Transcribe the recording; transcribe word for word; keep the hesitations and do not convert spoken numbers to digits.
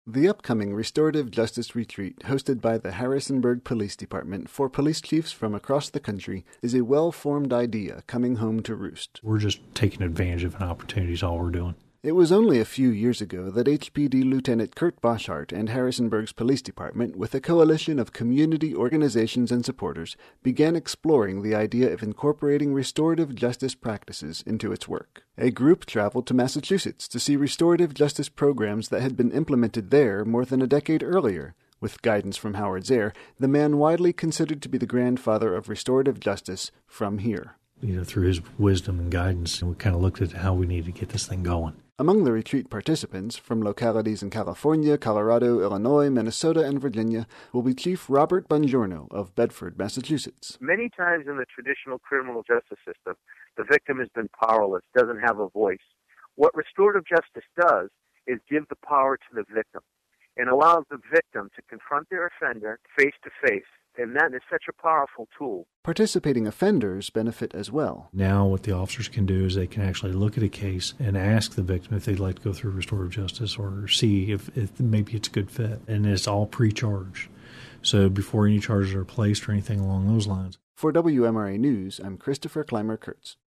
The upcoming Restorative Justice Retreat, hosted by the Harrisonburg Police Department for police chiefs from across the country, is a well-formed idea coming home to roost. We're just taking advantage of an opportunity is all we're doing. It was only a few years ago that H P D Lieutenant Kurt Boschart and Harrisonburg's Police Department, with a coalition of community organizations and supporters, began exploring the idea of incorporating restorative justice practices into its work. A group traveled to Massachusetts to see restorative justice programs that had been implemented there more than a decade earlier. With guidance from Howard Zehr, the man widely considered to be the grandfather of restorative justice from here. You know, through his wisdom and guidance, we kind of looked at how we need to get this thing going. Among the retreat participants, from localities in California, Colorado, Illinois, Minnesota, and Virginia, will be Chief Robert Bongiorno of Bedford, Massachusetts. Many times in the traditional criminal justice system, the victim has been powerless, doesn't have a voice. What restorative justice does is give the power to the victim and allows the victim to confront their offender face to face. And that is such a powerful tool. Participating offenders benefit as well. Now what the officers can do is they can actually look at a case and ask the victim if they'd like to go through restorative justice or see if, if maybe it's a good fit. And it's all pre-charged. So before any charges are placed or anything along those lines. For W M R A News, I'm Christopher Clymer-Kurtz.